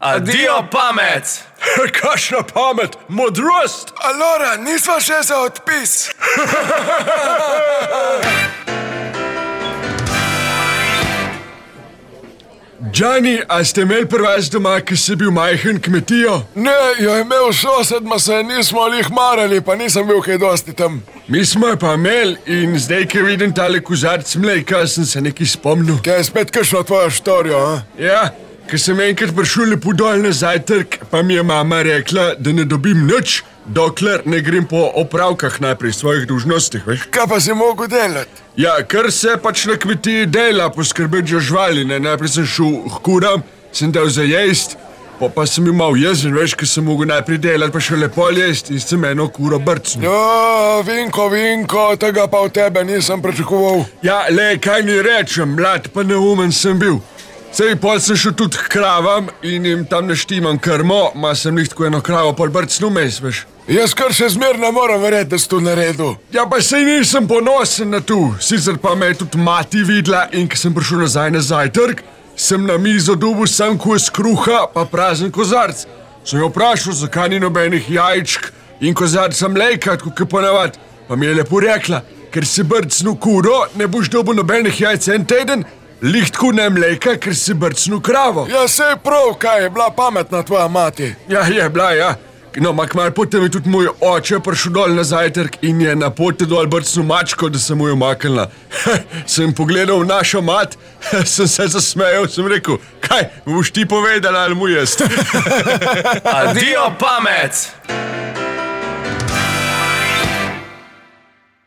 Adijo pamet! Kakšna pamet, modrost! Alora, nisva še za odpis. Džani, a ste imeli pri vas doma, ki si bil majhen kmetijo? Ne, jo je imel sosed, ma se nismo lih marali, pa nisem bil kaj dosti tam. Mi smo pa imeli in zdaj, ki vidim tale kozarc mleka, sem se nekaj spomnil. Kaj je spet kakšno tvojo štorijo, a? Ja, ko sem enkrat prišel lepo dol na zajtrk, pa mi je mama rekla, da ne dobim nič, dokler ne grem po opravkah najprej svojih dolžnostih, veš? Kaj pa si mogel delati? Ja, ker se pač na kmetiji dela, poskrbeti za živali, ne? Najprej sem šel k kuram, sem dal za jest, pa sem bil mal jezen, veš, ker sem mogel najprej delati, pa še lepo jest in sem eno kuro brcnil. Ja, Vinko, tega pa od tebe nisem pričakoval. Ja, le, kaj ni rečem, mlad pa neumen sem bil. Sej, pol sem šel tudi k kravam in jim tam naštimam krmo, ma sem jih tako eno kravo pol brcnil mes, veš. Jaz kar še zmer ne moram verjeti, da si to naredil. Ja, pa sej nisem ponosen na tu, sicer pa me je tudi mati videla in ko sem prišel nazaj na zajtrk, sem na mizo dobil sam kos kruha pa prazen kozarc. Sem jo vprašal, zakaj ni nobenih jajčk in kozarca mleka, tako ponavad, pa mi je lepo rekla, ker si brcnil kuro, ne boš dobil nobenih jajc en teden, lih tako ne mleka, ker si brcnil kravo. Ja, sej prav, kaj je bila pametna tvoja mati. Ja, je bila, ja. No, mak malo potem je tudi moj oče prišel dol na zajtrk in je na poti dol brcnil mačko, da sem mu jo maknila. Sem pogledal našo mat, sem se zasmejal, sem rekel, kaj, boš ti povedala ali mu jest? Adijo pamet!